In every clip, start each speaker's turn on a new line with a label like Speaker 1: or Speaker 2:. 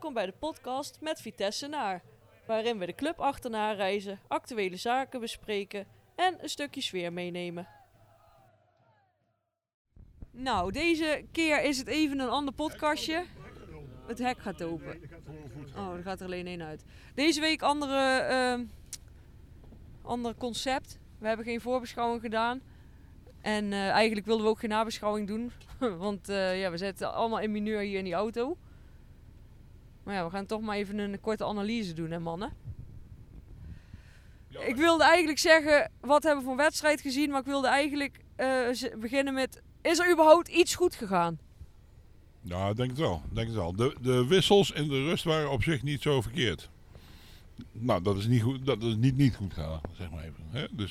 Speaker 1: Welkom bij de podcast met Vitesse Naar, waarin we de club achterna reizen, actuele zaken bespreken en een stukje sfeer meenemen. Nou, deze keer is het even een ander podcastje. Het hek gaat open. Oh, er gaat er alleen één uit. Deze week ander concept. We hebben geen voorbeschouwing gedaan. En eigenlijk wilden we ook geen nabeschouwing doen. Want we zitten allemaal in mineur hier in die auto. Maar ja, we gaan toch maar even een korte analyse doen, hè mannen? Ik wilde eigenlijk zeggen, wat hebben we voor een wedstrijd gezien? Maar ik wilde eigenlijk beginnen met, is er überhaupt iets goed gegaan?
Speaker 2: Ja, ik denk het wel. De wissels in de rust waren op zich niet zo verkeerd. Nou, dat is niet goed, dat is niet goed gegaan, zeg maar even. Hè? Dus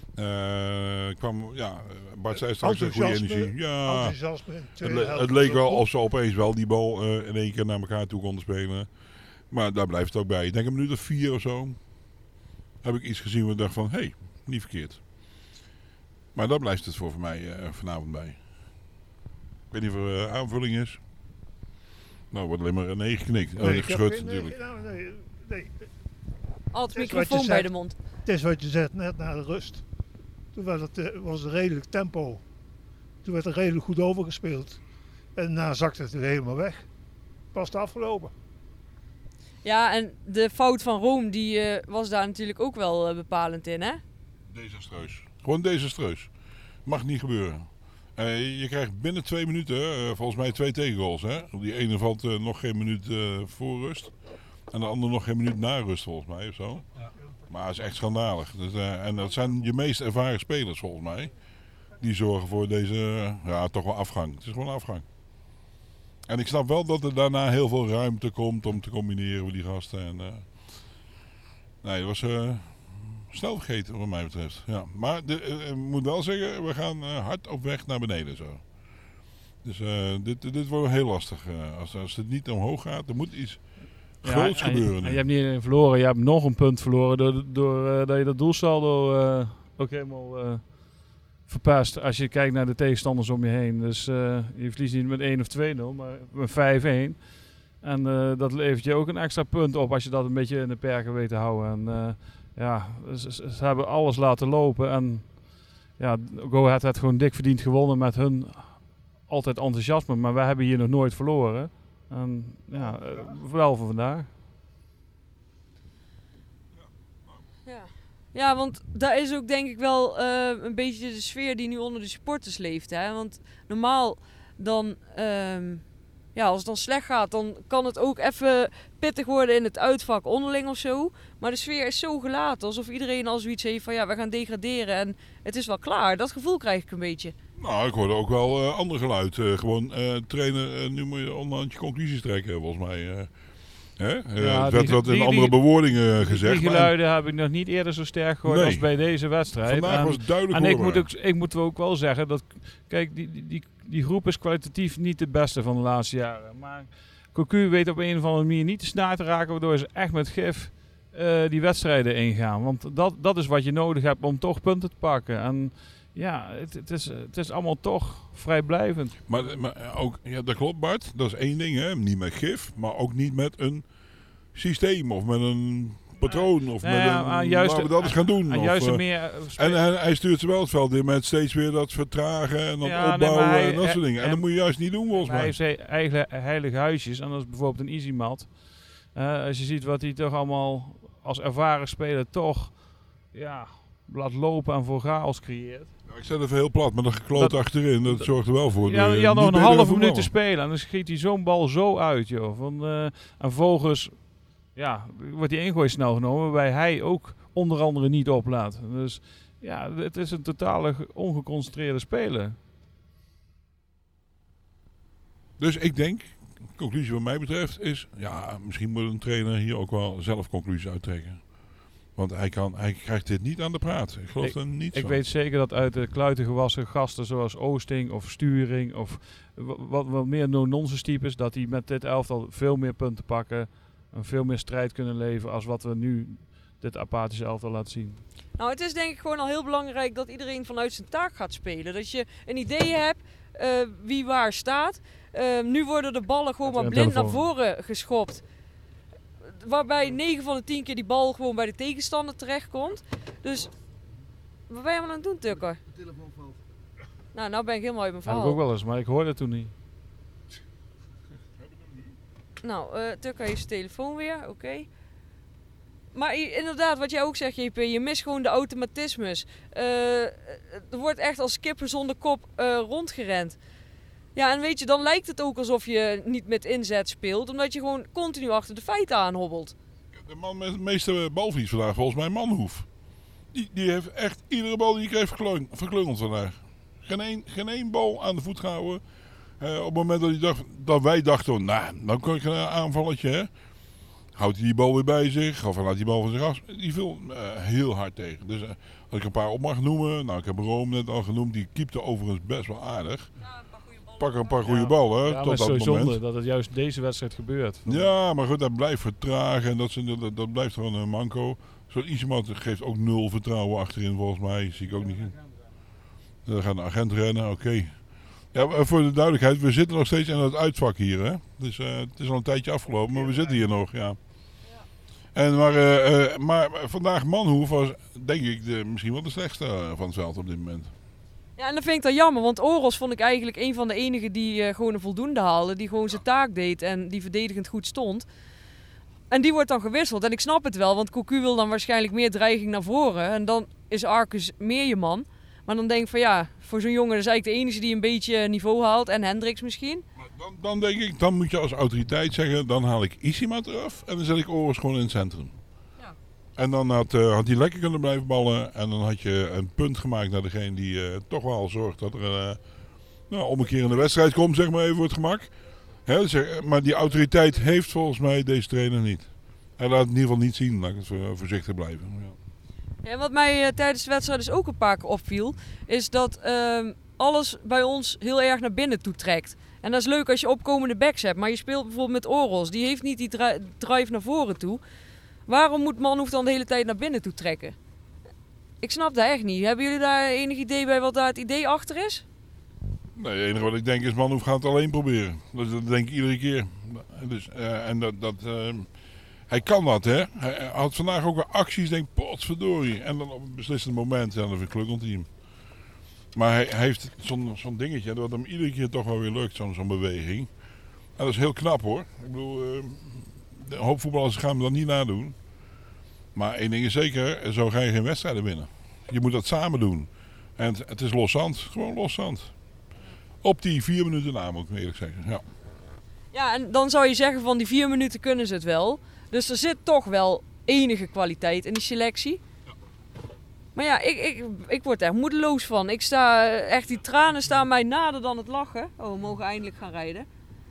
Speaker 2: Bart zei straks een goede energie. Ja, het leek wel of ze opeens wel die bal in één keer naar elkaar toe konden spelen. Maar daar blijft het ook bij. Ik denk een minuut of 4 of zo heb ik iets gezien waar ik dacht van, hé, niet verkeerd. Maar daar blijft het voor mij vanavond bij. Ik weet niet of er aanvulling is. Nou, wordt alleen maar nee geknikt. Geschud natuurlijk.
Speaker 1: Nee. Al het microfoon bij de mond.
Speaker 3: Het is wat je zegt, net na de rust. Toen was het redelijk tempo. Toen werd er redelijk goed overgespeeld. En daarna zakte het weer helemaal weg. Pas afgelopen.
Speaker 1: Ja, en de fout van Rome die was daar natuurlijk ook wel bepalend in, hè?
Speaker 2: Desastreus. Gewoon desastreus. Mag niet gebeuren. Je krijgt binnen 2 minuten, volgens mij 2 tegengoals. Hè? Die ene valt nog geen minuut voor rust. En de andere nog geen minuut na rust, volgens mij. Of zo. Ja. Maar het is echt schandalig. Dus, en dat zijn je meest ervaren spelers, volgens mij. Die zorgen voor deze, toch wel afgang. Het is gewoon een afgang. En ik snap wel dat er daarna heel veel ruimte komt om te combineren met die gasten. En, dat was snel vergeten, wat mij betreft. Ja. Maar ik moet wel zeggen, we gaan hard op weg naar beneden zo. Dus dit wordt heel lastig. Als het niet omhoog gaat, er moet iets groots gebeuren.
Speaker 4: En je hebt niet alleen verloren, je hebt nog een punt verloren doordat je dat doelsaldo ook helemaal verpest. Als je kijkt naar de tegenstanders om je heen. Dus je verliest niet met 1 of 2-0, maar met 5-1. En dat levert je ook een extra punt op als je dat een beetje in de perken weet te houden. En ze hebben alles laten lopen. En ja, Go Ahead had gewoon dik verdiend gewonnen met hun altijd enthousiasme. Maar wij hebben hier nog nooit verloren. En ja, wel voor vandaag.
Speaker 1: Ja, want daar is ook denk ik wel een beetje de sfeer die nu onder de supporters leeft. Hè? Want normaal dan, als het dan slecht gaat, dan kan het ook even pittig worden in het uitvak onderling of zo. Maar de sfeer is zo gelaten, alsof iedereen al zoiets heeft van we gaan degraderen en het is wel klaar. Dat gevoel krijg ik een beetje.
Speaker 2: Nou, ik hoorde ook wel ander geluid. Trainer, nu moet je onderhand je conclusies trekken, volgens mij. Het werd wat in andere bewoordingen gezegd.
Speaker 4: Die geluiden heb ik nog niet eerder zo sterk gehoord als bij deze wedstrijd.
Speaker 2: Vandaag was het duidelijk
Speaker 4: hoorbaar. En ik moet ook wel zeggen dat, kijk, die groep is kwalitatief niet de beste van de laatste jaren. Maar Cocu weet op een of andere manier niet de snaar te raken, waardoor ze echt met gif die wedstrijden ingaan. Want dat is wat je nodig hebt om toch punten te pakken. En ja, het is allemaal toch vrijblijvend.
Speaker 2: Maar ook, ja, dat klopt Bart, dat is één ding, hè? Niet met gif, maar ook niet met een systeem of met een patroon of met laten we dat eens gaan doen. En hij stuurt ze wel het veld in met steeds weer dat vertragen en dat opbouwen en dat soort dingen. En dat moet je juist niet doen volgens mij.
Speaker 4: Hij heeft eigen heilige huisjes en dat is bijvoorbeeld een Easymat. Als je ziet wat hij toch allemaal als ervaren speler toch laat lopen en voor chaos creëert.
Speaker 2: Ja, ik zet even heel plat, maar dat gekloot achterin, dat zorgt er wel voor.
Speaker 4: Ja, je had nog een halve minuut te spelen en dan schiet hij zo'n bal zo uit, joh. En vervolgens wordt die ingooi snel genomen, waarbij hij ook onder andere niet oplaat. Dus ja, het is een totale ongeconcentreerde speler.
Speaker 2: Dus ik denk, de conclusie wat mij betreft is, misschien moet een trainer hier ook wel zelf conclusies uittrekken. Want hij krijgt dit niet aan de praat. Ik geloof er niet zo.
Speaker 4: Ik weet zeker dat uit de kluiten gewassen gasten zoals Oosting of Sturing of wat meer no-nonsense types, dat die met dit elftal veel meer punten pakken en veel meer strijd kunnen leveren als wat we nu dit apathische elftal laten zien.
Speaker 1: Nou, het is denk ik gewoon al heel belangrijk dat iedereen vanuit zijn taak gaat spelen. Dat je een idee hebt wie waar staat. Nu worden de ballen gewoon maar blind naar voren geschopt. waarbij 9 van de 10 keer die bal gewoon bij de tegenstander terechtkomt. Dus, wat ben je allemaal aan het doen, Tukker?
Speaker 5: De telefoon valt.
Speaker 1: Nou ben ik helemaal uit mijn
Speaker 4: Heb ik
Speaker 1: verhaal.
Speaker 4: ook wel eens, maar ik hoorde het toen niet.
Speaker 1: Nou, Tukker heeft zijn telefoon weer, oké. Maar inderdaad, wat jij ook zegt, JP, je mist gewoon de automatismes. Er wordt echt als kippen zonder kop rondgerend. Ja, en weet je, dan lijkt het ook alsof je niet met inzet speelt, omdat je gewoon continu achter de feiten aanhobbelt.
Speaker 2: De man met de meeste balverlies vandaag, volgens mij Manhoef. Die heeft echt iedere bal die hij kreeg verklungeld vandaag. Geen één bal aan de voet gehouden. Op het moment dat wij dachten, nou, dan kan ik een aanvalletje, hè. Houdt hij die bal weer bij zich, of hij laat die bal van zich af. Die viel heel hard tegen. Dus als ik een paar op mag noemen, nou ik heb Rome net al genoemd, die keepte overigens best wel aardig. Pak een paar goede ballen
Speaker 4: Ja, maar
Speaker 2: tot
Speaker 4: het is
Speaker 2: dat
Speaker 4: zo
Speaker 2: moment.
Speaker 4: zonde dat het juist deze wedstrijd gebeurt.
Speaker 2: Ja, maar goed, dat blijft vertragen en dat blijft gewoon een manco. Zo'n iemand geeft ook 0 vertrouwen achterin volgens mij, zie ik ook niet in. Dan gaat een agent rennen, oké. Ja, voor de duidelijkheid, we zitten nog steeds in het uitvak hier, hè. Dus het is al een tijdje afgelopen, maar we zitten hier nog, ja. En maar vandaag Manhoef was denk ik misschien wel de slechtste van het veld op dit moment.
Speaker 1: Ja, en dat vind ik dan jammer, want Oros vond ik eigenlijk een van de enigen die gewoon een voldoende haalde. Die gewoon zijn taak deed en die verdedigend goed stond. En die wordt dan gewisseld. En ik snap het wel, want Cocu wil dan waarschijnlijk meer dreiging naar voren. En dan is Arcus meer je man. Maar dan denk ik van ja, voor zo'n jongen is eigenlijk de enige die een beetje niveau haalt. En Hendricks misschien.
Speaker 2: Maar dan denk ik, dan moet je als autoriteit zeggen, dan haal ik Isimat eraf en dan zet ik Oros gewoon in het centrum.
Speaker 1: Ja.
Speaker 2: En dan had hij lekker kunnen blijven ballen en dan had je een punt gemaakt naar degene die toch wel zorgt dat er om een keer in de wedstrijd komt, zeg maar even voor het gemak. Hè, maar die autoriteit heeft volgens mij deze trainer niet. Hij laat het in ieder geval niet zien, laat ik het voorzichtig blijven. Ja.
Speaker 1: Ja, wat mij tijdens de wedstrijd dus ook een paar keer opviel, is dat alles bij ons heel erg naar binnen toe trekt. En dat is leuk als je opkomende backs hebt, maar je speelt bijvoorbeeld met Oros, die heeft niet die drive naar voren toe. Waarom moet Manhoef dan de hele tijd naar binnen toe trekken? Ik snap dat echt niet. Hebben jullie daar enig idee bij wat daar het idee achter is?
Speaker 2: Nee, het enige wat ik denk is, Manhoef gaat het alleen proberen. Dat denk ik iedere keer. Dus, hij kan dat, hè. Hij had vandaag ook weer acties, denk potverdorie. En dan op een beslissend moment, ja, dan verklukkelt hij hem. Maar hij heeft zo'n dingetje, dat hem iedere keer toch wel weer lukt, zo'n beweging. En dat is heel knap, hoor. Ik bedoel, een hoop voetballers gaan hem dat niet nadoen. Maar één ding is zeker, zo ga je geen wedstrijden winnen. Je moet dat samen doen. En het is loszand, gewoon loszand. Op die 4 minuten na, moet ik eerlijk zeggen. Ja.
Speaker 1: Ja, en dan zou je zeggen van die 4 minuten kunnen ze het wel. Dus er zit toch wel enige kwaliteit in die selectie. Maar ja, ik word er echt moedeloos van. Ik sta echt, die tranen staan mij nader dan het lachen. Oh, we mogen eindelijk gaan rijden.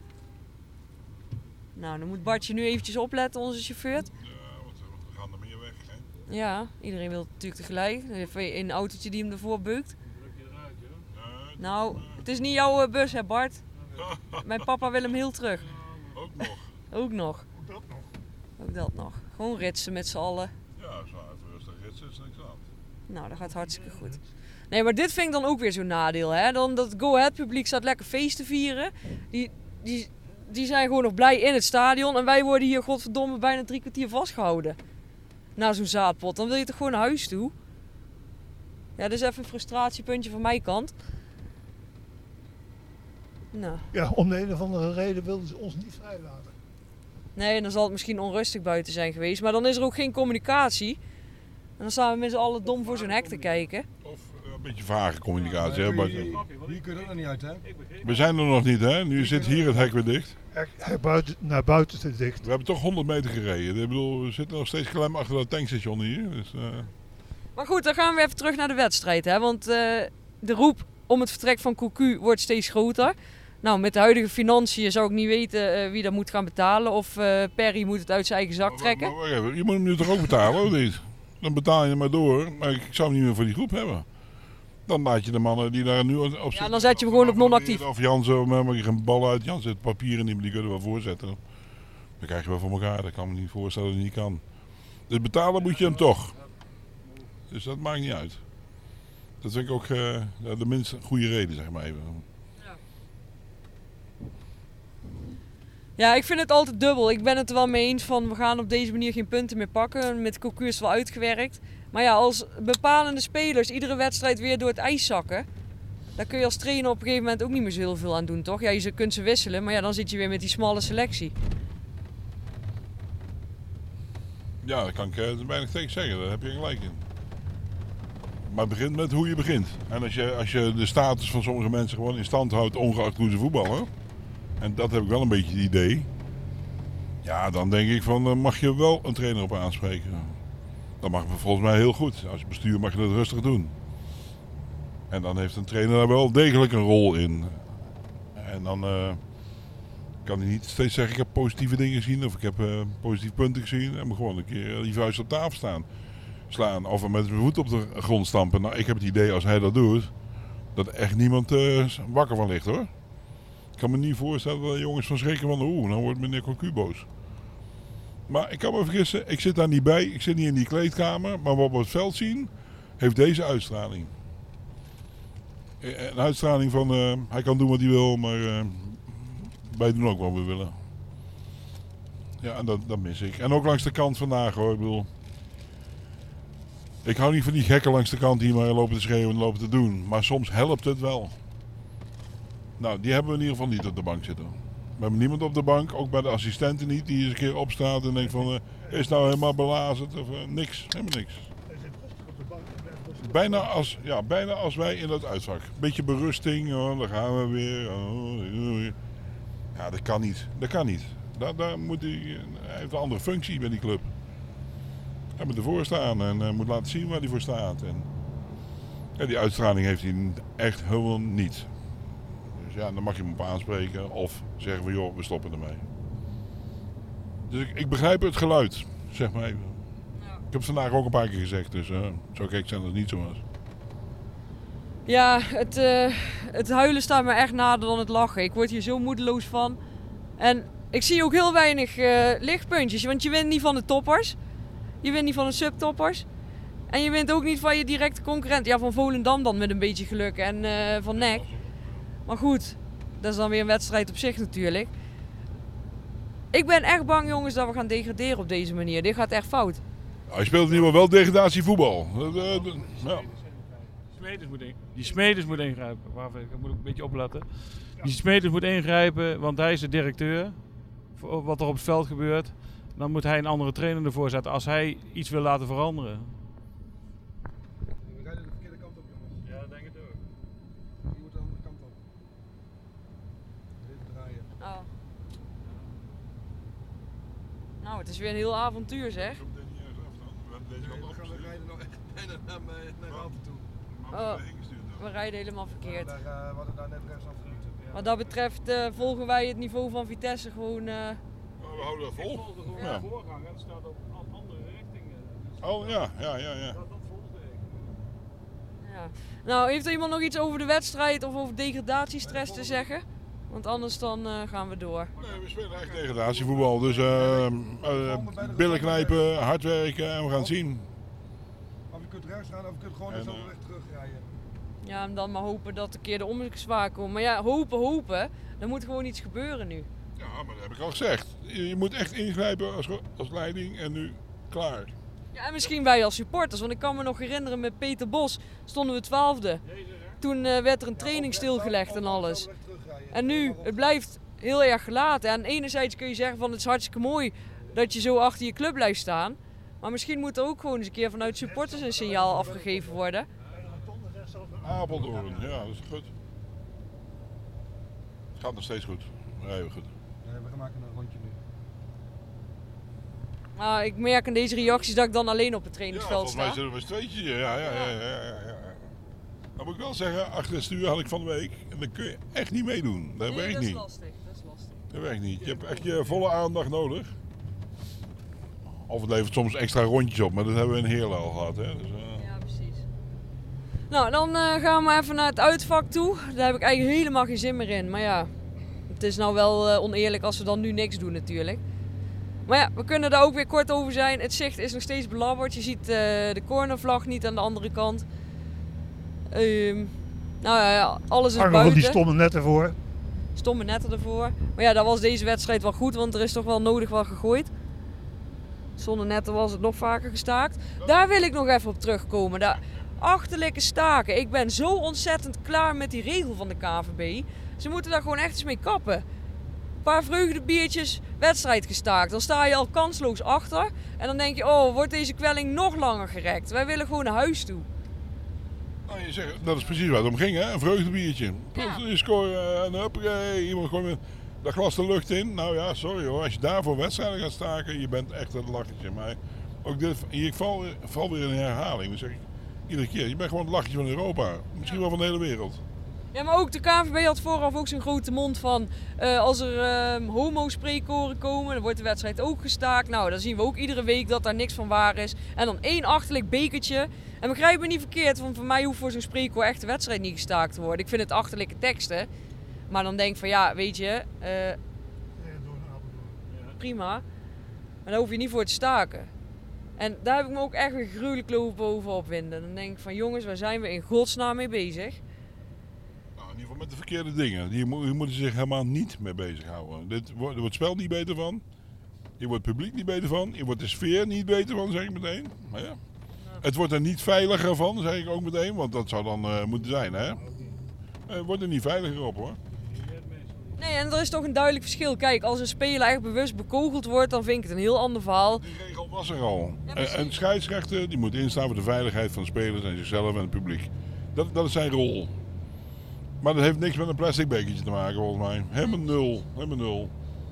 Speaker 1: Nou, dan moet Bartje nu eventjes opletten, onze chauffeur.
Speaker 2: Ja, want we gaan er meer weg, hè.
Speaker 1: Ja, iedereen wil natuurlijk tegelijk. Even een autootje die hem ervoor beukt. Nou, het is niet jouw bus, hè Bart? Mijn papa wil hem heel terug.
Speaker 2: Ook nog.
Speaker 1: Ook nog. Ook dat nog. Gewoon ritsen met z'n allen.
Speaker 2: Ja, zo even rustig ritsen, is niks aan.
Speaker 1: Nou, dat gaat hartstikke goed. Nee, maar dit vind ik dan ook weer zo'n nadeel, hè. Dan dat Go Ahead publiek staat lekker feest te vieren. Die zijn gewoon nog blij in het stadion. En wij worden hier, godverdomme, bijna 3 kwartier vastgehouden. Na zo'n zaadpot. Dan wil je toch gewoon naar huis toe? Ja, dat is even een frustratiepuntje van mijn kant. Nou.
Speaker 3: Ja, om de een of andere reden wilden ze ons niet vrijlaten.
Speaker 1: Nee, dan zal het misschien onrustig buiten zijn geweest. Maar dan is er ook geen communicatie. En dan staan we met z'n allen dom voor zo'n hek te kijken.
Speaker 2: Of een beetje vage communicatie, hè.
Speaker 5: Hier kun je er ook nog niet uit, hè?
Speaker 2: We zijn er nog niet, hè. Nu zit hier het hek weer dicht.
Speaker 3: Echt naar buiten te dicht.
Speaker 2: We hebben toch 100 meter gereden. Ik bedoel, we zitten nog steeds klem achter dat tankstation hier. Dus,
Speaker 1: Maar goed, dan gaan we even terug naar de wedstrijd. Hè? Want de roep om het vertrek van Cocu wordt steeds groter. Nou, met de huidige financiën zou ik niet weten wie dat moet gaan betalen. Of Perry moet het uit zijn eigen zak trekken.
Speaker 2: maar je moet hem nu toch ook betalen, of niet? Dan betaal je maar door. Maar ik zou hem niet meer voor die groep hebben. Dan laat je de mannen die daar nu op zitten.
Speaker 1: Ja, dan zet je hem gewoon op non-actief.
Speaker 2: Of Jansen, maar je geen bal uit. Jansen het papieren niet, maar die kunnen we wel voorzetten. Dan krijg je wel voor elkaar. Dat kan me niet voorstellen dat het niet kan. Dus betalen moet je hem toch. Dus dat maakt niet uit. Dat vind ik ook de minst goede reden, zeg maar even.
Speaker 1: Ja, ik vind het altijd dubbel. Ik ben het er wel mee eens van we gaan op deze manier geen punten meer pakken. Met Cocu is het wel uitgewerkt. Maar ja, als bepalende spelers iedere wedstrijd weer door het ijs zakken, daar kun je als trainer op een gegeven moment ook niet meer zo heel veel aan doen, toch? Ja, je kunt ze wisselen, maar ja, dan zit je weer met die smalle selectie.
Speaker 2: Ja, daar kan ik weinig tegen zeggen. Daar heb je gelijk in. Maar het begint met hoe je begint. En als je de status van sommige mensen gewoon in stand houdt, ongeacht hoe ze voetballen. En dat heb ik wel een beetje het idee. Ja, dan denk ik van, mag je wel een trainer op aanspreken. Dat mag volgens mij heel goed. Als bestuur mag je dat rustig doen. En dan heeft een trainer daar wel degelijk een rol in. En dan kan hij niet steeds zeggen, ik heb positieve dingen gezien of ik heb positieve punten gezien. En moet gewoon een keer die vuist op tafel slaan. Of met zijn voet op de grond stampen. Nou, ik heb het idee als hij dat doet, dat er echt niemand wakker van ligt, hoor. Ik kan me niet voorstellen dat de jongens van schrikken van, nou wordt meneer Cocu boos. Maar ik kan me vergissen, ik zit daar niet bij, ik zit niet in die kleedkamer. Maar wat we op het veld zien, heeft deze uitstraling. Een uitstraling van, hij kan doen wat hij wil, maar wij doen ook wat we willen. Ja, en dat mis ik. En ook langs de kant vandaag, hoor. Ik bedoel, ik hou niet van die gekken langs de kant die maar lopen te schreeuwen en lopen te doen. Maar soms helpt het wel. Nou, die hebben we in ieder geval niet op de bank zitten. We hebben niemand op de bank, ook bij de assistenten niet, die eens een keer opstaat en denkt van, is het nou helemaal belazerd of niks, helemaal niks. Bijna als wij in dat uitvak. Beetje berusting, daar gaan we weer. Ja, dat kan niet. Dat kan niet. Daar moet hij heeft een andere functie bij die club. Hij moet ervoor staan en moet laten zien waar hij voor staat. En, ja, die uitstraling heeft hij echt helemaal niet. Dus ja, dan mag je hem op aanspreken of zeggen van joh, we stoppen ermee. Dus ik begrijp het geluid, zeg maar even. Ja. Ik heb het vandaag ook een paar keer gezegd, dus zo gek zijn dat het niet zo was.
Speaker 1: Ja, het huilen staat me echt nader dan het lachen. Ik word hier zo moedeloos van. En ik zie ook heel weinig lichtpuntjes, want je wint niet van de toppers. Je wint niet van de subtoppers. En je wint ook niet van je directe concurrent. Ja, van Volendam dan met een beetje geluk en van NEC. Maar goed, dat is dan weer een wedstrijd op zich natuurlijk. Ik ben echt bang, jongens, dat we gaan degraderen op deze manier. Dit gaat echt fout.
Speaker 2: Hij speelt in ieder geval wel degradatievoetbal. Ja.
Speaker 4: Die Smeders moet ingrijpen. Ik moet ook een beetje opletten. Die Smeders moet ingrijpen, want hij is de directeur. Wat er op het veld gebeurt. Dan moet hij een andere trainer ervoor zetten als hij iets wil laten veranderen.
Speaker 5: We rijden de verkeerde kant op, jongens.
Speaker 4: Ja, denk het ook.
Speaker 5: Je moet de andere kant op. Dit draaien.
Speaker 1: Oh. Nou, het is weer een heel avontuur, zeg.
Speaker 5: We rijden nou echt bijna naar Raalte toe.
Speaker 1: Oh, we rijden helemaal verkeerd.
Speaker 5: We hadden daar net rechts afgelieten.
Speaker 1: Wat dat betreft volgen wij het niveau van Vitesse gewoon...
Speaker 2: We houden dat vol.
Speaker 4: Ja. Voorgang, dat staat op andere richtingen.
Speaker 2: Oh ja.
Speaker 4: Dat volgde ik.
Speaker 1: Ja. Nou, heeft er iemand nog iets over de wedstrijd of over degradatiestress te zeggen? Want anders dan gaan we door.
Speaker 2: Nee, we spelen echt degradatievoetbal. Dus billen knijpen, hard werken en we gaan het zien.
Speaker 5: Of je kunt rechts gaan of je kunt gewoon eens over weg terugrijden.
Speaker 1: Ja, en dan maar hopen dat een keer de omzwaar komt. Maar ja, hopen. Er moet gewoon iets gebeuren nu.
Speaker 2: Ja, maar dat heb ik al gezegd. Je moet echt ingrijpen als leiding en nu klaar.
Speaker 1: Ja, en misschien wij als supporters. Want ik kan me nog herinneren met Peter Bos stonden we 12e. Toen werd er een training stilgelegd en alles. En nu, het blijft heel erg gelaten. En enerzijds kun je zeggen van het is hartstikke mooi dat je zo achter je club blijft staan. Maar misschien moet er ook gewoon eens een keer vanuit supporters een signaal afgegeven worden.
Speaker 2: Apeldoorn, ja, dat is goed. Het gaat nog steeds goed. Heel goed.
Speaker 5: We maken een rondje nu.
Speaker 1: Nou, ik merk aan deze reacties dat ik dan alleen op het trainingsveld sta.
Speaker 2: Volgens mij zitten we met tweetje. Ja. Dan moet ik wel zeggen, achter het stuur had ik van de week. En dan kun je echt niet meedoen. Dat werkt niet.
Speaker 1: Dat is lastig.
Speaker 2: Dat werkt niet. Je hebt echt je volle aandacht nodig. Of het levert soms extra rondjes op, maar dat hebben we in Heerlen al gehad. Hè? Dus,
Speaker 1: ja, precies. Nou, dan gaan we even naar het uitvak toe. Daar heb ik eigenlijk helemaal geen zin meer in. Maar ja, het is nou wel oneerlijk als we dan nu niks doen natuurlijk. Maar ja, we kunnen daar ook weer kort over zijn. Het zicht is nog steeds belabberd. Je ziet de cornervlag niet aan de andere kant. Nou ja, alles is
Speaker 3: Arnold
Speaker 1: buiten.
Speaker 3: die stonden net ervoor.
Speaker 1: Stomme netten ervoor. Maar ja, dat was deze wedstrijd wel goed, want er is toch wel nodig wat gegooid. Zonder netten was het nog vaker gestaakt. Daar wil ik nog even op terugkomen. Dat achterlijke staken. Ik ben zo ontzettend klaar met die regel van de KNVB. Ze moeten daar gewoon echt eens mee kappen. Een paar vreugdebiertjes, wedstrijd gestaakt. Dan sta je al kansloos achter. En dan denk je, oh, wordt deze kwelling nog langer gerekt. Wij willen gewoon naar huis toe.
Speaker 2: Nou, je zegt, dat is precies waar het om ging, hè? Een vreugdebiertje. Je scoren en huppakee, iemand gooit met dat glas de lucht in. Nou ja, sorry hoor, als je daarvoor wedstrijden gaat staken, je bent echt het lachertje. Maar ook dit, ik val weer in herhaling. Dan zeg ik iedere keer, je bent gewoon het lachertje van Europa. Misschien wel van de hele wereld.
Speaker 1: Ja, maar ook de KNVB had vooraf ook zo'n grote mond van als er homo-spreekkoren komen, dan wordt de wedstrijd ook gestaakt. Nou, dan zien we ook iedere week dat daar niks van waar is. En dan 1 achterlijk bekertje. En begrijp me niet verkeerd, want voor mij hoeft voor zo'n spreekkoor echt de wedstrijd niet gestaakt te worden. Ik vind het achterlijke teksten. Maar dan denk ik van ja, weet je, prima. Maar daar hoef je niet voor te staken. En daar heb ik me ook echt weer gruwelijk lopen over opwinden. Dan denk ik van jongens, waar zijn we in godsnaam mee bezig?
Speaker 2: Nou, in ieder geval met de verkeerde dingen. Die moeten zich helemaal niet mee bezighouden. Er wordt het spel niet beter van. Hier wordt het publiek niet beter van. Hier wordt de sfeer niet beter van, zeg ik meteen. Maar ja. Het wordt er niet veiliger van, zeg ik ook meteen. Want dat zou dan moeten zijn, hè. Het wordt er niet veiliger op, hoor.
Speaker 1: Nee, en er is toch een duidelijk verschil. Kijk, als een speler echt bewust bekogeld wordt, dan vind ik het een heel ander verhaal.
Speaker 2: Die regel was er al.
Speaker 1: Ja,
Speaker 2: en scheidsrechter die moet instaan voor de veiligheid van de spelers en zichzelf en het publiek. Dat is zijn rol. Maar dat heeft niks met een plastic bekertje te maken, volgens mij. Helemaal nul. Helemaal nul.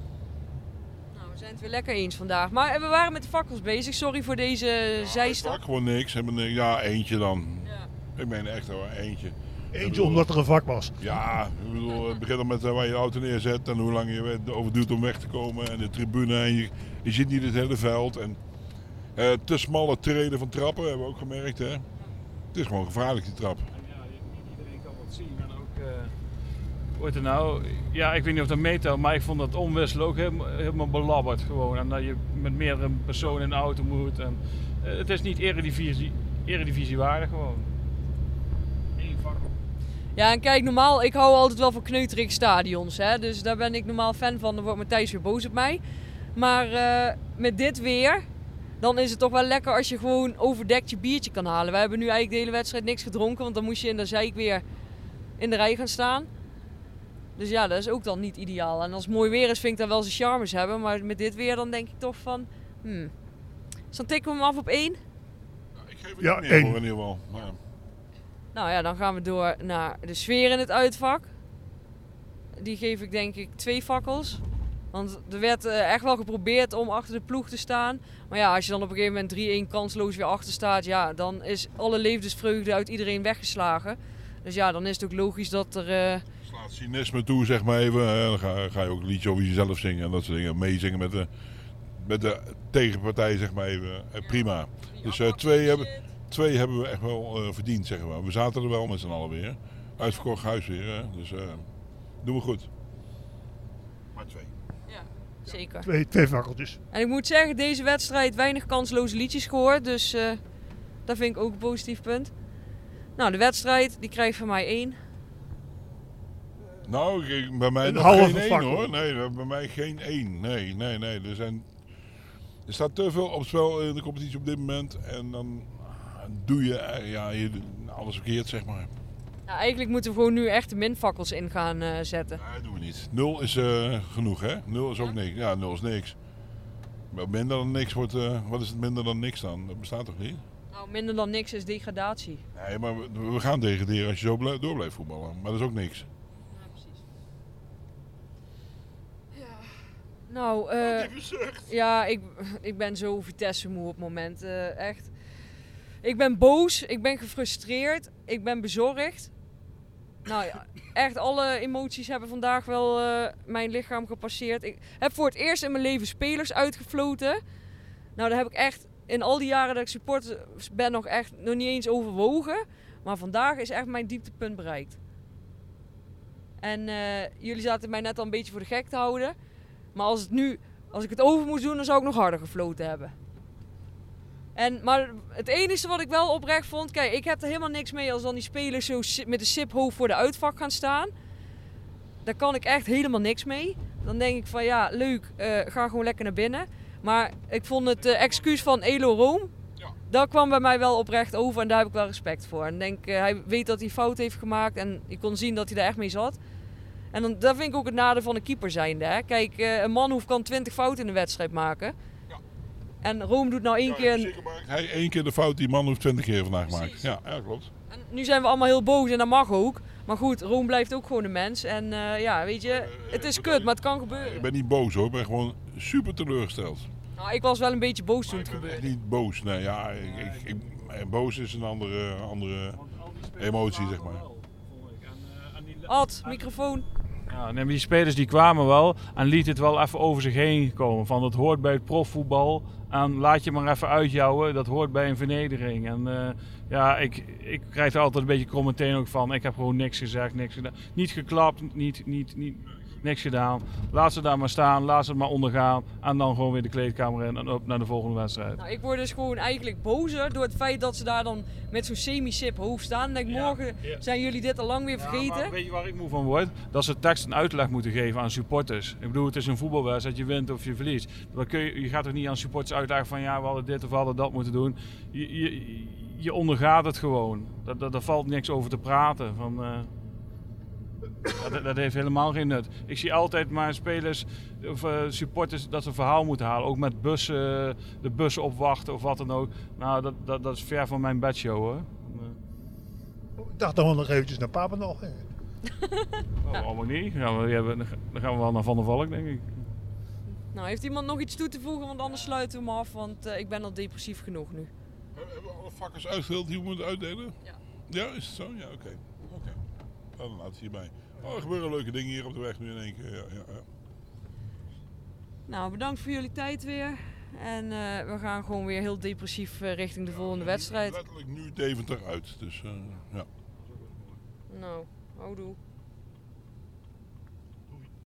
Speaker 1: Nou, we zijn het weer lekker eens vandaag. Maar we waren met de fakkels bezig. Sorry voor deze zijstap.
Speaker 2: Gewoon niks. Helemaal niks. Ja, eentje dan.
Speaker 1: Ja.
Speaker 2: Ik meen echt hoor, eentje.
Speaker 3: Eentje omdat er een vak was.
Speaker 2: Ja, ik bedoel, het begint al met waar je de auto neerzet en hoe lang je over doet om weg te komen. En de tribune en je ziet niet het hele veld. En te smalle treden van trappen hebben we ook gemerkt. Hè. Het is gewoon gevaarlijk die trap.
Speaker 4: Ja, niet iedereen kan wat zien. En ook, hoe heet het nou? Ja, ik weet niet of dat meetelt, maar ik vond dat omwisselen ook helemaal belabberd gewoon. En dat je met meerdere personen in de auto moet. En, het is niet eredivisie waardig gewoon. Eén vak.
Speaker 1: Ja, en kijk, normaal, ik hou altijd wel van kneuterige stadions. Hè? Dus daar ben ik normaal fan van. Dan wordt Matthijs weer boos op mij. Maar met dit weer, dan is het toch wel lekker als je gewoon overdekt je biertje kan halen. We hebben nu eigenlijk de hele wedstrijd niks gedronken, want dan moest je in de zeik weer in de rij gaan staan. Dus ja, dat is ook dan niet ideaal. En als het mooi weer is, vind ik dat wel zijn charmes hebben. Maar met dit weer, dan denk ik toch van, Dus dan tikken we hem af op 1.
Speaker 2: Ik geef het
Speaker 3: Ja,
Speaker 2: niet
Speaker 3: één.
Speaker 2: voor in ieder geval. Maar ja.
Speaker 1: Nou ja, dan gaan we door naar de sfeer in het uitvak. Die geef ik denk ik 2 fakkels. Want er werd echt wel geprobeerd om achter de ploeg te staan. Maar ja, als je dan op een gegeven moment 3-1 kansloos weer achter staat, ja, dan is alle levensvreugde uit iedereen weggeslagen. Dus ja, dan is het ook logisch dat er...
Speaker 2: Slaat cynisme toe, zeg maar even. Dan ga je ook een liedje over jezelf zingen en dat soort dingen. Meezingen met de tegenpartij, zeg maar even. Prima. Dus 2 hebben we echt wel verdiend, zeggen we. We zaten er wel met z'n allen weer. Uitverkocht huis weer, hè. Dus doen we goed. Maar 2.
Speaker 1: Ja, zeker.
Speaker 3: 2 fakkeltjes.
Speaker 1: En ik moet zeggen, deze wedstrijd weinig kansloze liedjes gehoord. Dus dat vind ik ook een positief punt. Nou, de wedstrijd, die krijgt van mij 1.
Speaker 2: Nou, bij mij
Speaker 3: Een
Speaker 2: nog
Speaker 3: halve
Speaker 2: geen 1
Speaker 3: fakkel.
Speaker 2: hoor. Nee, bij mij geen 1. Nee. Er staat te veel op spel in de competitie op dit moment. En dan doe je alles verkeerd, zeg maar.
Speaker 1: Nou, eigenlijk moeten we gewoon nu echt de minfakkels in gaan zetten.
Speaker 2: Nee, dat doen we niet. 0 is genoeg, hè? 0 is ook niks. Ja, 0 is niks. Maar minder dan niks wordt... wat is het minder dan niks dan? Dat bestaat toch niet?
Speaker 1: Nou, minder dan niks is degradatie.
Speaker 2: Nee, maar we gaan degraderen als je zo door blijft voetballen. Maar dat is ook niks.
Speaker 1: Ja, precies. Ja. Nou, ja, ik ben zo Vitesse moe op het moment. Echt. Ik ben boos, ik ben gefrustreerd, ik ben bezorgd. Nou ja, echt alle emoties hebben vandaag wel mijn lichaam gepasseerd. Ik heb voor het eerst in mijn leven spelers uitgefloten. Nou, daar heb ik echt in al die jaren dat ik supporter ben nog niet eens overwogen. Maar vandaag is echt mijn dieptepunt bereikt. En jullie zaten mij net al een beetje voor de gek te houden. Maar als ik het over moest doen, dan zou ik nog harder gefloten hebben. Maar het enige wat ik wel oprecht vond... Kijk, ik heb er helemaal niks mee als dan die spelers zo met een siphoofd voor de uitvak gaan staan. daar kan ik echt helemaal niks mee. Dan denk ik van ja, leuk, ga gewoon lekker naar binnen. Maar ik vond het excuus van Elo Room, dat kwam bij mij wel oprecht over en daar heb ik wel respect voor. En denk, hij weet dat hij fout heeft gemaakt en je kon zien dat hij daar echt mee zat. En dan, dat vind ik ook het nadeel van een keeper zijnde. Hè. Kijk, een man kan 20 fouten in de wedstrijd maken. Ja. En Room doet nou één keer...
Speaker 2: Hij 1 keer de fout, die man hoeft 20 keer vandaag gemaakt. Ja, klopt.
Speaker 1: En nu zijn we allemaal heel boos en dat mag ook. Maar goed, Room blijft ook gewoon een mens. En ja, weet je, het is kut, maar het kan gebeuren.
Speaker 2: Ik ben niet boos hoor, ik ben gewoon super teleurgesteld.
Speaker 1: Nou, ik was wel een beetje boos toen het
Speaker 2: Ik ben
Speaker 1: gebeurde.
Speaker 2: echt niet boos, nee. Ja, boos is een andere emotie, zeg maar.
Speaker 1: Ad, microfoon.
Speaker 4: Ja, nee, maar die spelers die kwamen wel en liet het wel even over zich heen komen. Van het hoort bij het profvoetbal en laat je maar even uitjouwen, dat hoort bij een vernedering. En ja, ik krijg er altijd een beetje krom meteen ook van. Ik heb gewoon niks gezegd, niks gedaan. Niet geklapt, niks gedaan. Laat ze daar maar staan, laat ze het maar ondergaan. En dan gewoon weer de kleedkamer in en op naar de volgende wedstrijd.
Speaker 1: Nou, ik word dus gewoon eigenlijk bozer door het feit dat ze daar dan met zo'n semi-sip hoofd staan. En denk, morgen zijn jullie dit al lang weer vergeten.
Speaker 4: Maar weet je waar ik moe van word? Dat ze tekst en uitleg moeten geven aan supporters. Ik bedoel, het is een voetbalwedstrijd, je wint of je verliest. Dan je gaat toch niet aan supporters uitleggen van ja, we hadden dit of we hadden dat moeten doen. Je ondergaat het gewoon. Daar valt niks over te praten. Dat heeft helemaal geen nut. Ik zie altijd maar spelers of supporters dat ze een verhaal moeten halen. Ook met bussen, de bussen opwachten of wat dan ook. Nou, dat is ver van mijn bedshow hoor.
Speaker 3: Ik dacht dat we nog eventjes naar Papendal gingen.
Speaker 4: Allemaal niet. Dan gaan we wel naar Van der Valk, denk ik.
Speaker 1: Nou, heeft iemand nog iets toe te voegen? Want anders sluiten we hem af, want ik ben al depressief genoeg nu.
Speaker 2: Hebben we alle vakkers uitgedeeld die we moeten uitdelen?
Speaker 1: Ja.
Speaker 2: Ja, is het zo? Ja, oké. Nou, dan laat het hierbij. Oh, er gebeuren leuke dingen hier op de weg nu in één keer. Ja.
Speaker 1: Nou, bedankt voor jullie tijd weer. En we gaan gewoon weer heel depressief richting de volgende wedstrijd.
Speaker 2: Letterlijk nu Deventer uit. Dus ja.
Speaker 1: Nou, houdoe.